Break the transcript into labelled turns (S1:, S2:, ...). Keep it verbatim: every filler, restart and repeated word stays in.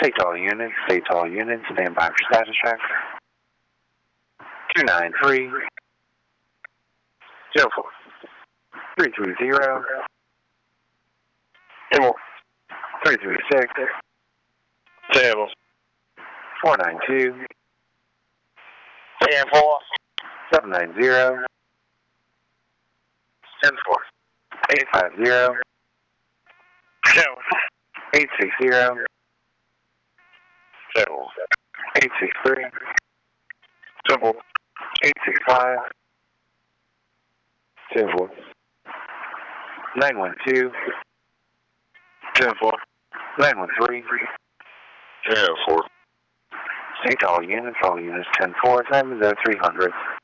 S1: State all units, state all units, stand by for status check. two nine three, zero four, three three zero, three three six,
S2: Table.
S1: four nine two,
S2: ten four.
S1: seven nine zero,
S2: ten four.
S1: eight five zero,
S2: Table.
S1: eight six zero,
S2: Table.
S1: eight six three,
S2: Simple.
S1: eight six five,
S2: ten four.
S1: nine one two,
S2: ten four.
S1: nine one three,
S2: ten four.
S1: state all units, all units ten four, time is three hundred.